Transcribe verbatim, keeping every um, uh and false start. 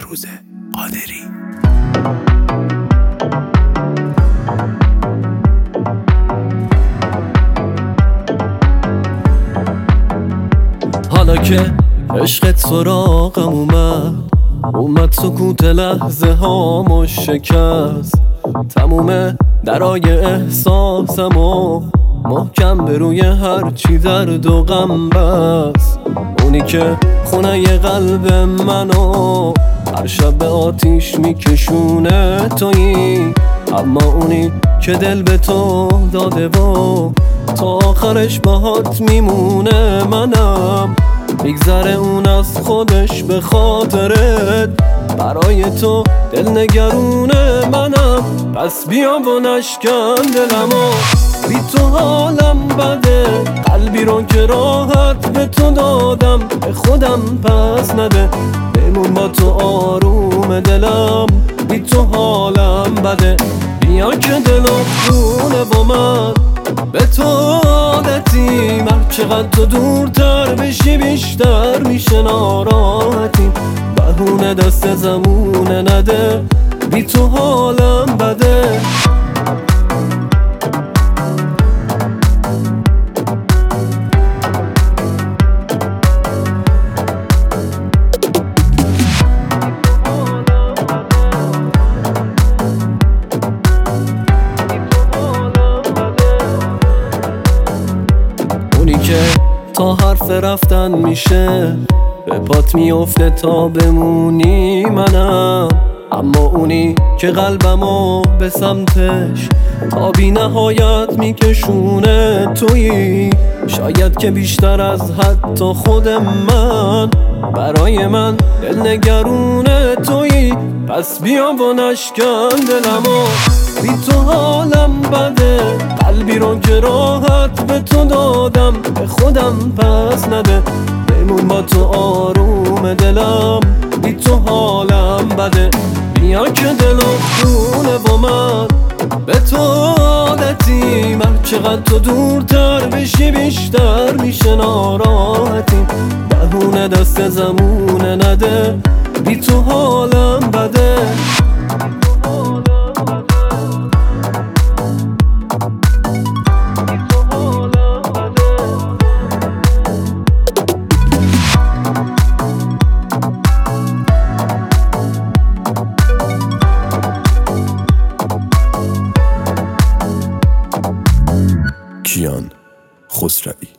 بهروز قادری. حالا که عشقت سراغم اومد اومد سکوت لحظه هامو شکست، تموم درای احساسم و محکم به روی هر چی درد و غم بست. اونی که خونه ی قلب منو هر شب به آتیش میکشونه تویی، اما اونی که دل به تو داده و تا آخرش باهات میمونه منم. میگذره اون از خودش به خاطرت، برای تو دل نگرونه منم. پس بیا و نشکن دلمو، بی تو حالم بده، قلبی رو که راحت به تو دادم به خودم پس نده. بمون با تو آروم دلم، بی تو حالم بده. بیا که دلم خونه با من به تو عادتیم، هر چقدر تو دورتر بشی بیشتر میشه ناراحتیم. بهونه دست زمونه نده، بی تو حالم بده. که تا حرف رفتن میشه به پات میفته تا بمونی منم، اما اونی که قلبمو به سمتش تا بی نهایت میکشونه تویی. شاید که بیشتر از حتی خود من، برای من دل نگرونه تویی. پس بیا و نشکن دلمو، بی تو حالم بده، قلبی رو که راحت به تو دادم به خودم پس نده. بمون با تو آروم دلم، بی تو حالم بده. بیا که دلم خونه با من به تو عادتیم، هر چقدر تو دورتر بشی بیشتر میشه ناراحتیم. بهونه دست زمونه نده، بی تو حالم بده. کیان خسروی.